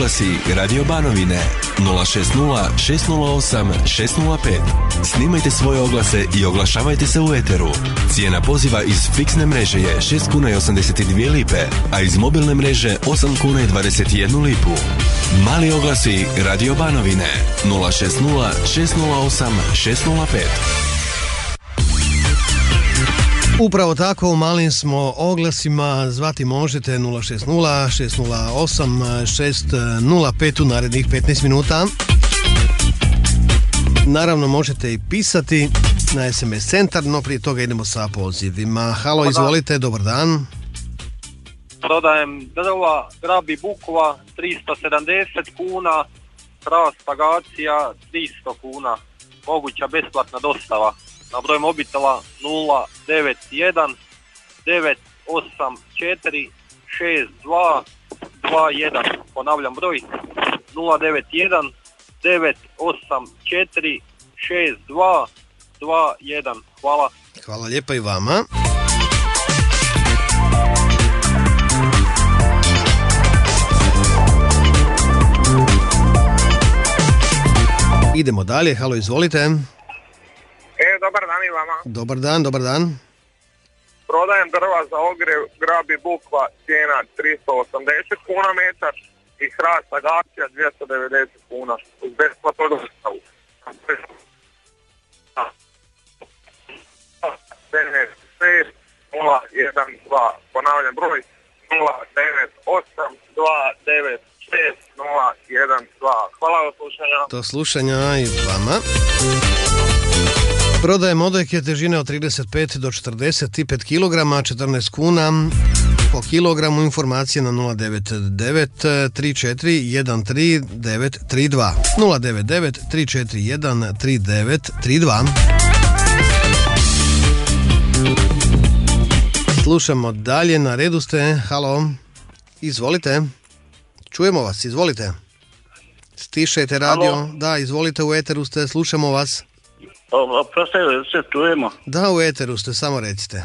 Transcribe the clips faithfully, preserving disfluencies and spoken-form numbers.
oglasi Radio Banovine nula šest nula šest nula osam šest nula pet. Snimajte svoje oglase i oglašavajte se u eteru. Cijena poziva iz fiksne mreže je šest kuna i osamdeset dvije lipe, a iz mobilne mreže osam kuna i dvadeset jednu lipu. Mali oglasi Radio Banovine nula šest nula šest nula osam šest nula pet. Upravo tako, u malim smo oglasima, zvati možete nula šest nula šest nula osam šest nula pet u narednih petnaest minuta. Naravno možete i pisati na es em es centar, no prije toga idemo sa pozivima. Halo, izvolite, dobar dan. Prodajem drva, grab i bukva tristo sedamdeset kuna, hrast agacija tristo kuna, moguća besplatna dostava. Na broj mobitela nula devet jedan devet osam četiri šest dva dva jedan. Ponavljam broj nula devet jedan devet osam četiri šest dva dva jedan. Hvala. Hvala lijepa i vama. Idemo dalje, halo, izvolite. E, dobar dan i vama. Dobar dan, dobar dan. Prodajem drva za ogrev, grab i bukva, cijena tristo osamdeset kuna metar i hrast agacija dvjesto devedeset kuna uz besplatnu dostavu. šest nula jedan dva. Ponavljam broj nula devet osam dva devet šest nula jedan dva. Hvala do slušanja. Do slušanja i vama. Prodajem odojke težine od trideset pet do četrdeset pet kilograma, četrnaest kuna po kilogramu. Informacije na nula devet devet tri četiri jedan tri devet tri dva. nula devet devet tri četiri jedan tri devet tri dva. Slušamo dalje, na redu ste. Halo, izvolite. Čujemo vas, izvolite. Stišajte radio. Halo. Da, izvolite, u eteru ste, slušamo vas. Oprosti, se čujemo. Da, u eteru ste, samo recite.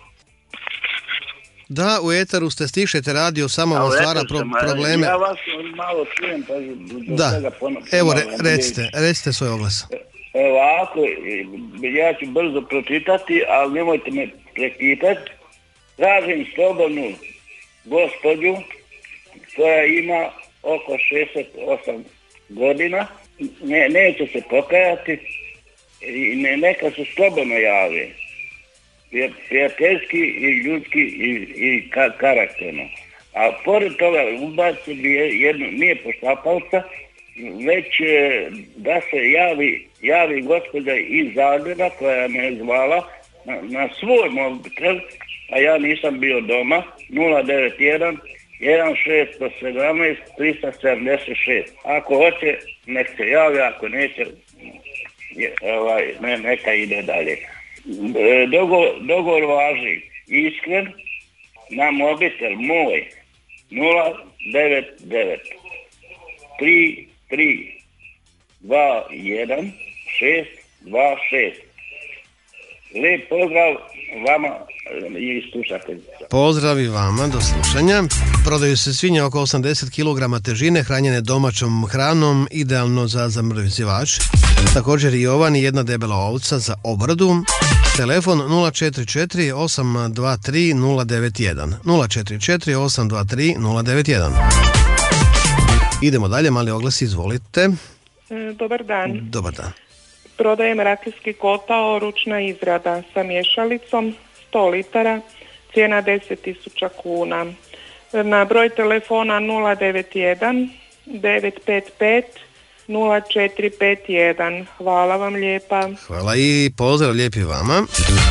Da, u eteru ste, stišajte radio, samo vam stvara pro- probleme. Ja vas malo čujem, pa da, toga ponovno. Evo, re, recite, recite svoj oglas. Ovako, ja ću brzo pročitati, ali nemojte me prekitati. Tražim slobodnu gospođu koja ima oko šezdeset osam godina, ne, neće se pokajati i ne, neka se slobodno jave. Prijateljski i ljudski i, i ka, karakterno. A pored toga ubaci bi jedno, nije poštapalca, već da se javi, javi gospođa iz Zagreba koja me je zvala na, na svoj mobitel, a ja nisam bio doma, nula devet jedan jedan šest jedan sedam tri sedam šest. Ako hoće, nek se javi, ako neće, ovaj, ne, neka ide dalje. Dogovor, dogovor važi iskren na mobitel moj nula devet devet tri tri dva jedan šest dva šest. Lijep pozdrav vama i slušateljica. Pozdrav i vama, do slušanja. Prodaju se svinje oko osamdeset kilograma težine, hranjene domaćom hranom, idealno za zamrzivač. Također i ovan i jedna debela ovca za obradu. Telefon nula četiri četiri osam dva tri nula devet jedan. nula četiri četiri osam dva tri nula devet jedan. Idemo dalje, mali oglas, izvolite. Dobar dan. Dobar dan. Prodajem rakijski kotao, ručna izrada sa mješalicom, sto litara, cijena deset tisuća kuna. Na broj telefona nula devet jedan devet pet pet nula četiri pet jedan. Hvala vam lijepa. Hvala i pozdrav lijepi vama.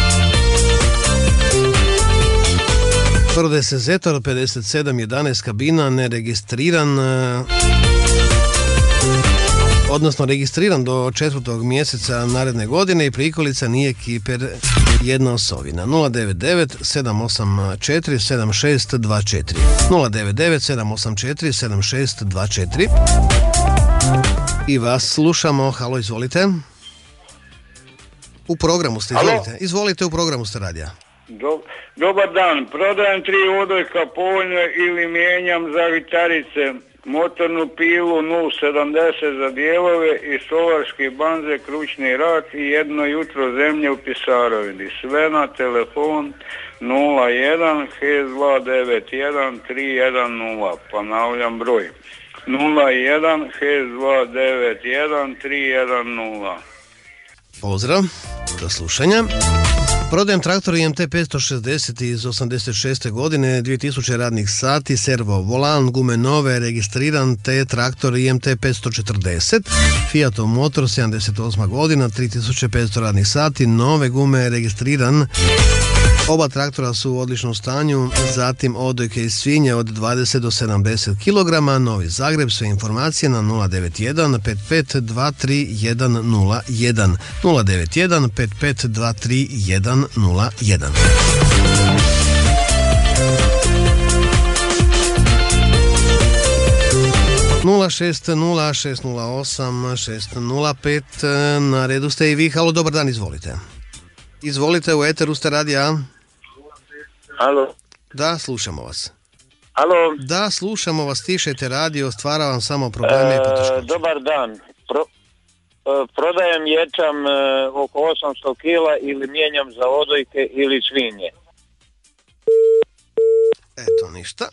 Prodaje se Zetor pedeset sedam jedanaest kabina, neregistriran, odnosno registriran do četvrtog mjeseca naredne godine i prikolica nije kiper, jedna osovina. nula devet devet sedam osam četiri sedam šest dva četiri. nula devet devet sedam osam četiri sedam šest dva četiri. I vas slušamo. Halo, izvolite. U programu ste, izvolite. Halo? Izvolite, u programu ste radija. Do, dobar dan, prodajem tri odojka povoljno ili mijenjam za vitarice motornu pilu nula sedamdeset za dijelove i solarski banze, kručni rat i jedno jutro zemlje u Pisarovini. Sve na telefon nula jedan šest dva devet jedan tri jedan nula. Ponavljam broj nula jedan šest dva devet jedan tri jedan nula. Pozdrav, do slušanja. Prodajem traktor I M T petsto šezdeset iz osamdeset šeste godine, dvije tisuće radnih sati, servo volan, gume nove, registriran, te traktor I M T petsto četrdeset, Fiat Motor sedamdeset osma godina, tri tisuće petsto radnih sati, nove gume, registriran. Oba traktora su u odličnom stanju, zatim odojke i svinje od dvadeset do sedamdeset kilograma, Novi Zagreb, sve informacije na nula devet jedan pet pet dva tri jedan nula jedan, nula devet jedan pet pet dva tri jedan nula jedan. nula šest nula šest nula osam šest nula pet. Na redu ste i vi. Halo, dobar dan, izvolite. Izvolite, u eteru ste radija. Halo. Da, slušamo vas. Halo. Da, slušamo vas, tišajte radio, stvara vam samo probleme i poteškoće. E, dobar dan. Pro, e, prodajem ječam e, oko osamsto kila ili mijenjam za odojke ili svinje. Eto, ništa.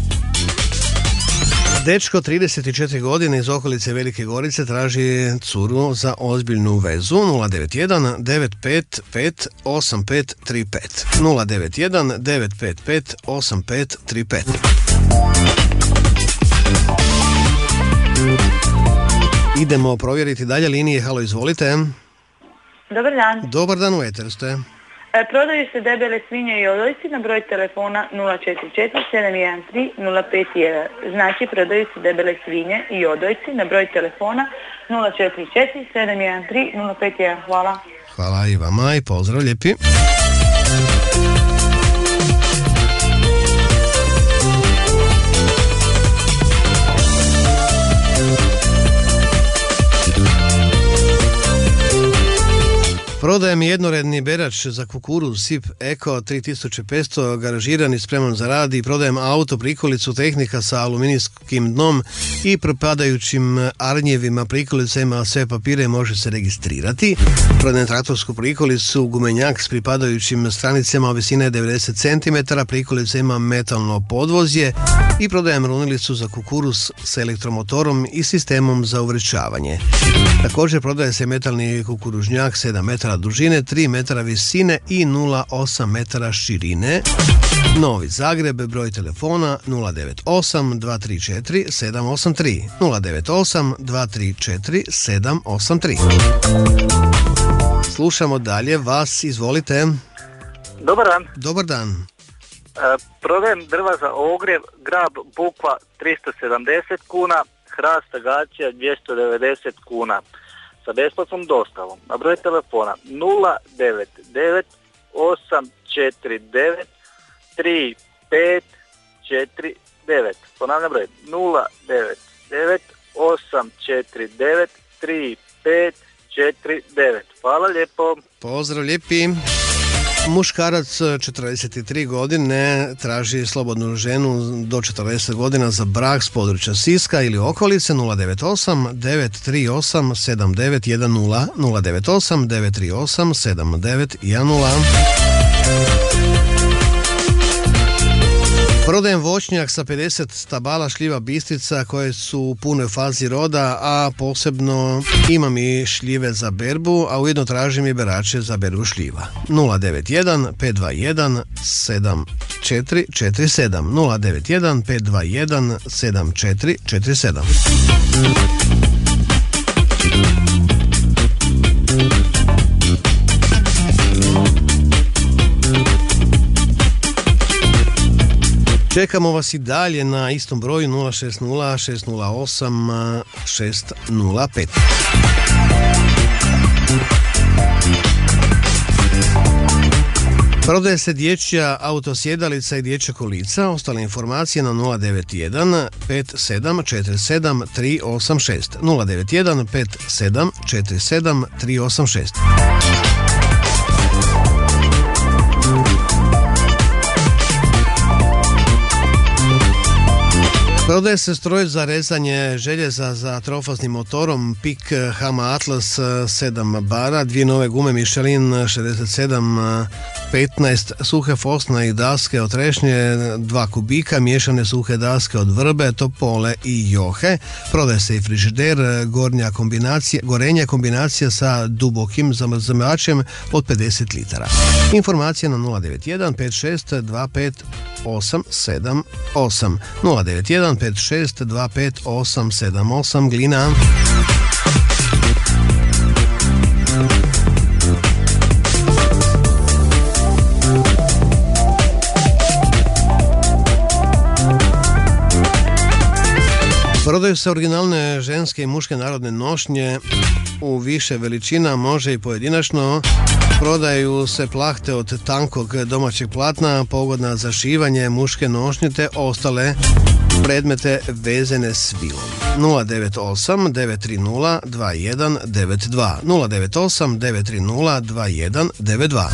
Dečko, trideset četiri godine, iz okolice Velike Gorice, traži curu za ozbiljnu vezu. Nula devet jedan devet pet pet osam pet tri pet, nula devet jedan devet pet pet osam pet tri pet. Idemo provjeriti dalje linije. Halo, izvolite. Dobar dan. Dobar dan, u eteru ste. E, prodaju se debele svinje i odojci na broj telefona nula četiri četiri sedam jedan tri nula pet jedan. Znači, prodaju se debele svinje i odojci na broj telefona nula četiri četiri sedam jedan tri nula pet jedan. Hvala. Hvala i vama i pozdrav lijepi. Prodajem jednoredni berač za kukuruz Sip Eko tri tisuće petsto, garažiran i spreman za rad, i prodajem auto prikolicu tehnika sa aluminijskim dnom i propadajućim arnjevima. Prikolica ima sve papire, može se registrirati. Prodajem traktorsku prikolicu gumenjak s pripadajućim stranicama, visine je devedeset centimetara, prikolica ima metalno podvozje, i prodajem runilicu za kukuruz s elektromotorom i sistemom za uvrćavanje. Također prodaje se metalni kukuružnjak sedam metara dužine, tri metra visine i nula zarez osam metara širine. Novi Zagreb, broj telefona nula devet osam dva tri četiri sedam osam tri, nula devet osam dva tri četiri sedam osam tri. Slušamo dalje vas, izvolite. Dobar dan. Dobar dan. E, prodajem drva za ogrjev, grab bukva tristo sedamdeset kuna, hrast agacija dvjesto devedeset kuna. Sa besplatnom dostavom na broj telefona nula devet devet osam četiri devet tri pet četiri devet. Ponavljam broj nula devet devet osam četiri devet tri pet četiri devet. Hvala lijepo. Pozdrav lijepi. Muškarac četrdeset tri godine traži slobodnu ženu do četrdeset godina za brak s područja Siska ili okolice. Nula devet osam devet tri osam sedam devet jedan nula, nula devet osam devet tri osam sedam devet jedan nula. Prodajem voćnjak sa pedeset stabala šljiva Bistrica koje su u punoj fazi roda, a posebno imam i šljive za berbu, a ujedno tražim i berače za berbu šljiva. nula devet jedan pet dva jedan sedam četiri četiri sedam, nula devet jedan pet dva jedan sedam četiri četiri sedam. Čekamo vas i dalje na istom broju nula šest nula šest nula osam šest nula pet. Prodaje se dječja autosjedalica i dječja kolica. Ostale informacije na nula devet jedan pet sedam četiri sedam tri osam šest, nula devet jedan pet sedam četiri sedam tri osam šest. Prodaje se stroj za rezanje željeza za trofaznim motorom P I K Hama Atlas sedam bara, dvije nove gume Michelin šezdeset sedam petnaest, suhe fosna i daske od trešnje, dva kubika, miješane suhe daske od vrbe, topole i johe. Prodaje se i frižider, gornja kombinacija, gorenja kombinacija sa dubokim zamrzačem od pedeset litara. Informacija na nula devet jedan pet šest dva pet osam sedam osam nula devet jedan pet šest dva pet osam sedam osam Glina. Prodaju se originalne ženske i muške narodne nošnje u više veličina, može i pojedinačno. Prodaju se plahte od tankog domaćeg platna, pogodna za šivanje, muške nošnje te ostale predmete vezene s vilom. nula devet osam devet tri nula dva jedan devet dva nula devet osam devet tri nula dva jedan devet dva.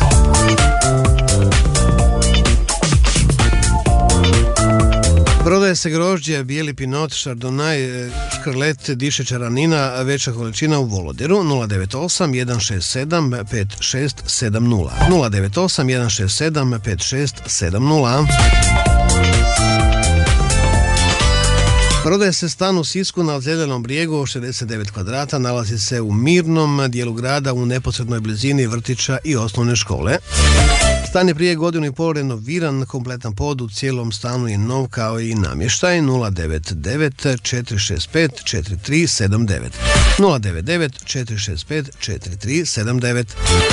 Prodaje se grožđe, bijeli pinot, šardonaj, škrlet, dišeća nina, veća količina u Voloderu. Nula devet osam jedan šest sedam pet šest sedam nula nula devet osam jedan šest sedam pet šest sedam nula. Prodaje se stan u Sisku na Zelenom brijegu, šezdeset devet kvadrata, nalazi se u mirnom dijelu grada u neposrednoj blizini vrtića i osnovne škole. Stan je prije godinu i pol renoviran, kompletan pod u cijelom stanu je nov kao i namještaj. Nula devet devet četiri šest pet četiri tri sedam devet nula devet devet četiri šest pet četiri tri sedam devet.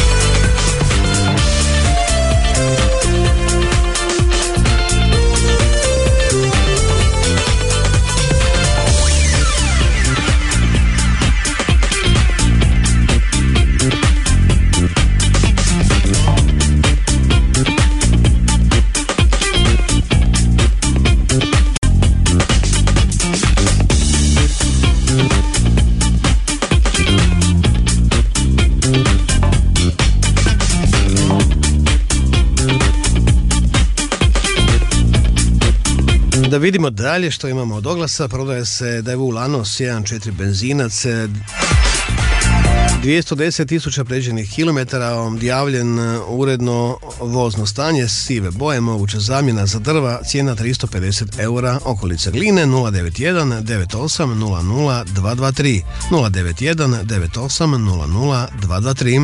Da vidimo dalje što imamo od oglasa. Prodaje se Daewoo Lanos jedan četiri benzinac, dvjesto deset tisuća pređenih kilometara, odjavljen uredno vozno stanje, sive boje, moguća zamjena za drva, cijena tristo pedeset eura, okolica Gline. Nula devet jedan devet osam nula nula dva dva tri nula devet jedan devet osam nula nula dva dva tri.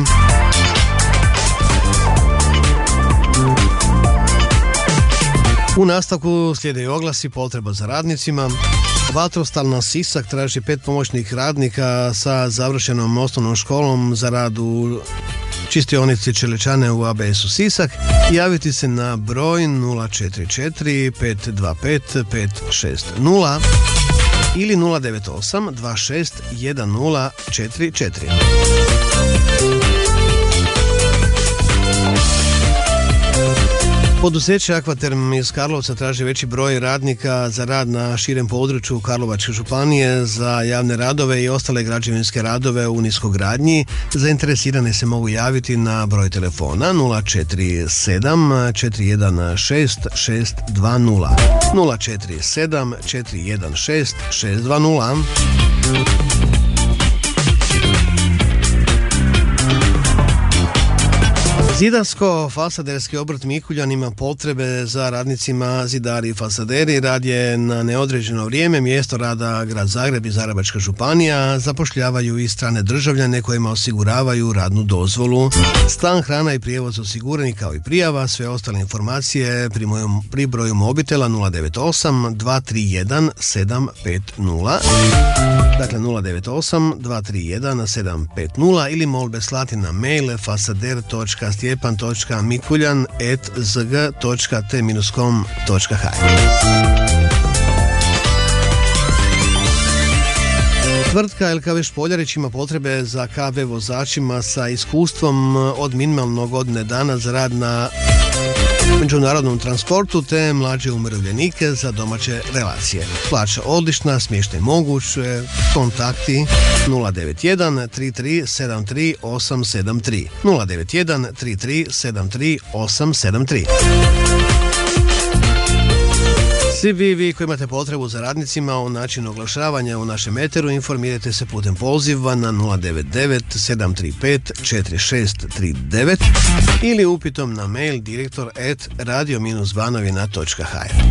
U nastavku slijede oglasi, potreba za radnicima. Vatrostalna Sisak traži pet pomoćnih radnika sa završenom osnovnom školom za rad u čistionici Čeličane u A B S-u Sisak. Javiti se na broj nula četiri četiri pet dva pet pet šest nula ili nula devet osam dva šest jedan nula četiri četiri. Poduzeće Aquaterm iz Karlovca traži veći broj radnika za rad na širem području Karlovačke županije za javne radove i ostale građevinske radove u niskogradnji. Zainteresirane se mogu javiti na broj telefona nula četiri sedam četiri jedan šest šest dva nula nula četiri sedam četiri jedan šest šest dva nula. Zidarsko-fasaderski obrt Mikuljan ima potrebe za radnicima zidari i fasaderi. Rad je na neodređeno vrijeme, mjesto rada Grad Zagreb i Zagrebačka županija. Zapošljavaju i strane državljane kojima osiguravaju radnu dozvolu. Stan, hrana i prijevoz osigurani kao i prijava. Sve ostale informacije pri, mojom, pri broju mobitela nula devet osam dva tri jedan sedam pet nula. Dakle nula devet osam dva tri jedan sedam pet nula ili molbe slati na mail fasader točka stjepan točka mikuljan at z g točka t com točka h. Tvrtka L K V Špoljarić ima potrebe za K V vozačima sa iskustvom od minimalno godine dana za rad na međunarodnom transportu te mlađe umirovljenike za domaće relacije. Plaća odlična, smještaj moguć, kontakti nula devet jedan tri tri sedam tri osam sedam tri nula devet jedan tri tri sedam tri osam sedam tri. Svi vi, vi koji imate potrebu za radnicima o načinu oglašavanja u našem eteru, informirajte se putem poziva na nula devet devet sedam tri pet četiri šest tri devet ili upitom na mail direktor at radio banovina točka h r.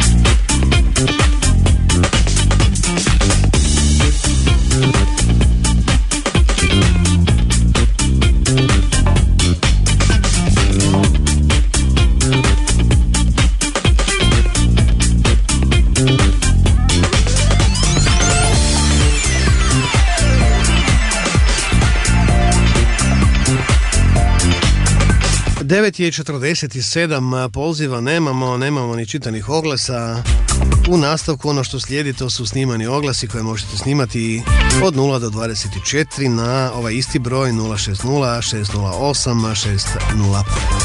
devet je četrdeset sedam, poziva nemamo, nemamo ni čitanih oglasa. U nastavku ono što slijedi to su snimani oglasi koje možete snimati od nula do dvadeset četiri na ovaj isti broj nula šest nula šest nula osam šest nula.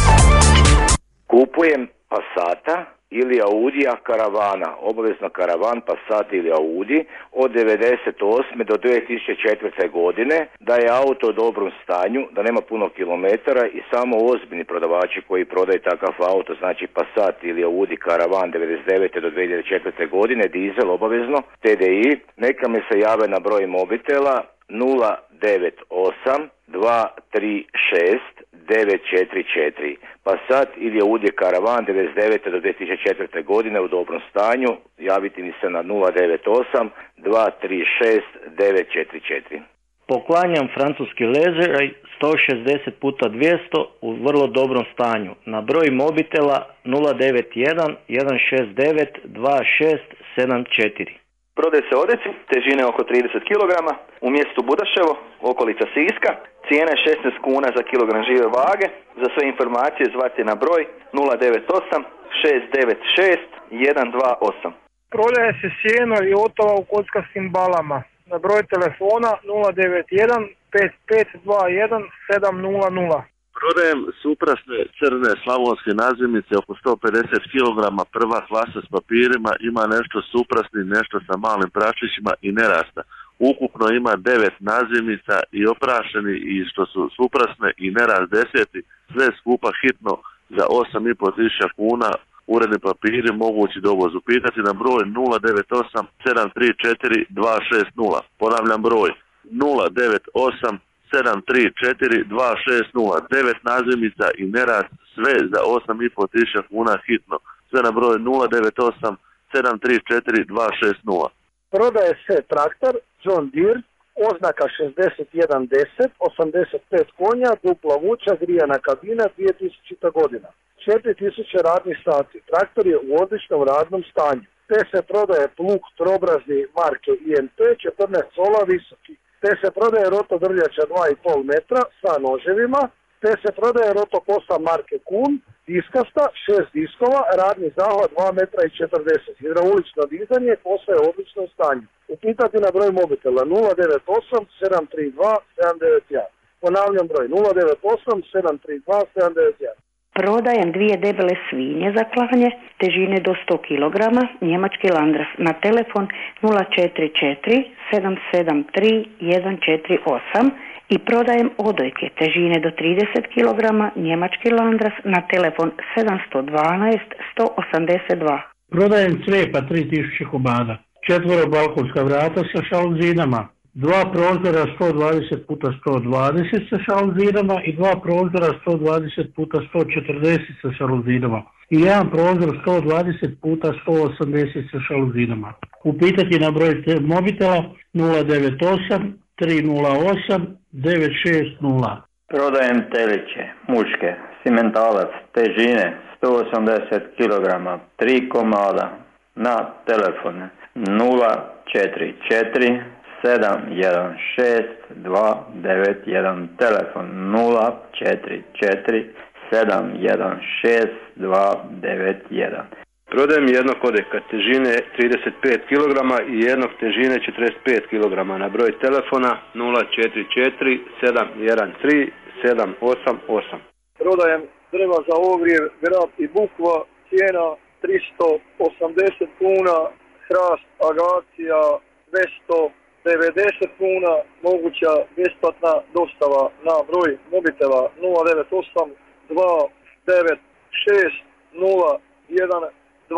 Kupujem Passata ili Audija Karavana, obavezno Karavan, Passat ili Audi od devedeset osme do dvije tisuće četvrte godine, da je auto u dobrom stanju, da nema puno kilometara i samo ozbiljni prodavači koji prodaju takav auto, znači Passat ili Audi Karavan devedeset devete do dvije tisuće četvrte godine, dizel obavezno, T D I, neka mi se jave na broj mobitela nula devet osam dva tri šest devet četiri četiri. Passat ili Audi Karavan devedeset devete do dvije tisuće četvrte godine u dobrom stanju, javiti mi se na nula devet osam dva tri šest devet četiri četiri. Poklanjam francuski lezeraj sto šezdeset puta dvjesto u vrlo dobrom stanju. Na broj mobitela nula devet jedan jedan šest devet dva šest sedam četiri. Prodaje se odeci, težine oko trideset kilograma, u mjestu Budaševo, okolica Siska. Cijena je šesnaest kuna za kilogram žive vage. Za sve informacije zvati na broj nula devet osam šest devet šest jedan dva osam. Prodaje se sjeno i otova u kockastim balama. Na broj telefona nula devet jedan pet pet dva jedan sedam nula nula. Prodajem suprasne crne slavonske nazimice oko sto pedeset kilograma, prva klasa s papirima, ima nešto suprasni, nešto sa malim prašićima i nerasta. Ukupno ima devet nazimica i oprašeni i što su suprasne i nerast deseti, sve skupa hitno za osam i pol tisuća kuna, uredni papiri, mogući dovoz. Upitati na broj nula devet osam sedam tri četiri dva šest nula. Ponavljam broj nula devet osam sedam tri četiri dva šest nula. devet nazimica i nerast, sve za osam i pol tisuća kuna hitno. Sve na broj nula devet osam sedam tri četiri dva šest nula. Prodaje se traktor John Deere, oznaka šezdeset jedan deset, osamdeset pet konja, dupla vuča, grijana kabina, dvije tisućita godina. četiri tisuće radnih sati. Traktor je u odličnom radnom stanju. Te se prodaje plug trobrazni marke I M T četrnaest sola visoki. Te se prodaje roto drljača dva i pol metra sa noževima. Te se prodaje roto kosa marke Kun, diskasta, šest diskova, radni zahvat dva metra i četrdeset. Hidraulično dizanje, kosa je u odličnom stanju. Upitati na broj mobitela nula devet osam sedam tri dva sedam devet jedan. Ponavljam broj nula devet osam sedam tri dva sedam devet jedan. Prodajem dvije debele svinje za klanje, težine do sto kilograma, njemački Landras, na telefon nula četiri četiri sedam sedam tri jedan četiri osam i prodajem odojke, težine do trideset kilograma, njemački Landras, na telefon sedam jedan dva sto osamdeset dva. Prodajem cvijepa tri tisuće komada, četvoro balkonska vrata sa šalzinama, dva prozora sto dvadeset puta sto dvadeset sa šalzinama i dva prozora sto dvadeset puta sto četrdeset sa šalzinama i jedan prozor sto dvadeset puta sto osamdeset sa šalzinama. Upitati na broj mobitela nula devet osam tri nula osam devet šest nula. Prodajem teliće, muške, simentalac, težine sto osamdeset kilograma, tri komada, na telefone nula četiri četiri sedam jedan šest dva devet jedan, telefon nula četiri četiri sedam jedan šest dva devet jedan. Prodajem jednog odeka težine trideset pet kilograma i jednog težine četrdeset pet kilograma na broj telefona nula četiri četiri sedam jedan tri sedam osam osam. Prodajem drva za ogrjev, grab i bukva, cijena tristo osamdeset kuna, hrast, agacija dvjesto devedeset kuna, moguća besplatna dostava na broj mobitela nula devet osam dva devet šest nula jedan dva.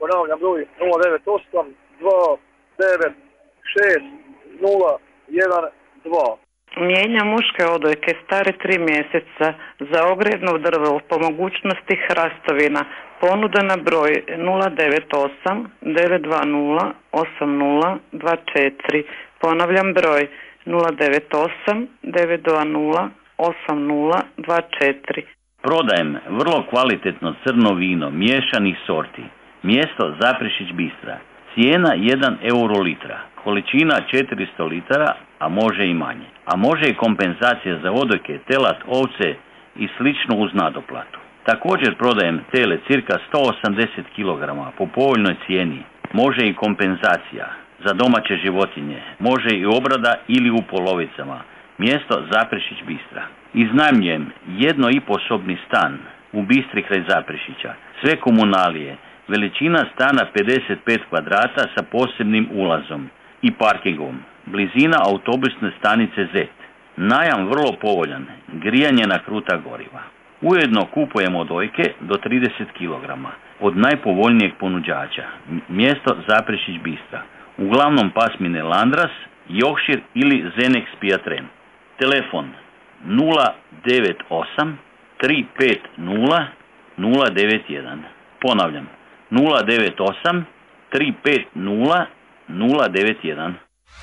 Ponavljam broj nula devet osam dva devet šest nula jedan dva. Mijenja muške odojke stare tri mjeseca za ogrjevno drvo, po mogućnosti hrastovina. Ponuda na broj nula devet osam devet dva nula osam nula dva četiri. Ponavljam broj nula devet osam devet dva nula osam nula dva četiri. Prodajem vrlo kvalitetno crno vino miješanih sorti. Mjesto Zaprešić Bistra. Cijena jedan euro litra. Količina četiristo litara, a može i manje. A može i kompenzacija za odojke, telad, ovce i slično uz nadoplatu. Također prodajem tele cirka sto osamdeset kilograma po povoljnoj cijeni. Može i kompenzacija za domaće životinje. Može i obrada ili u polovicama. Mjesto Zaprešić Bistra. Iznajmljujem jedno i po sobni stan u Bistri kraj Zaprešića. Sve komunalije. Veličina stana pedeset pet kvadrata sa posebnim ulazom i parkingom. Blizina autobusne stanice Z. Najam vrlo povoljan. Grijanje na kruta goriva. Ujedno kupujemo odojke do trideset kilograma od najpovoljnijeg ponuđača. Mjesto Zaprešić Bistra. Uglavnom pasmine Landras, Yorkshire ili Zenex Piatren. Telefon nula devet osam tri pet nula nula devet jedan. Ponavljam nula devet osam tri pet nula nula devet jedan.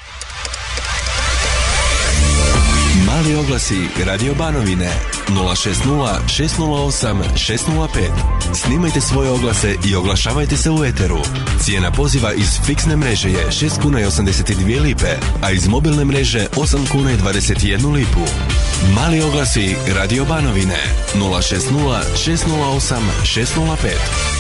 Mali oglasi Radio Banovine nula šest nula šest nula osam šest nula pet. Snimajte svoje oglase i oglašavajte se u eteru. Cijena poziva iz fiksne mreže je šest kuna i osamdeset dvije lipe, a iz mobilne mreže osam kuna i dvadeset jednu lipu. Mali oglasi Radio Banovine nula šest nula šest nula osam šest nula pet.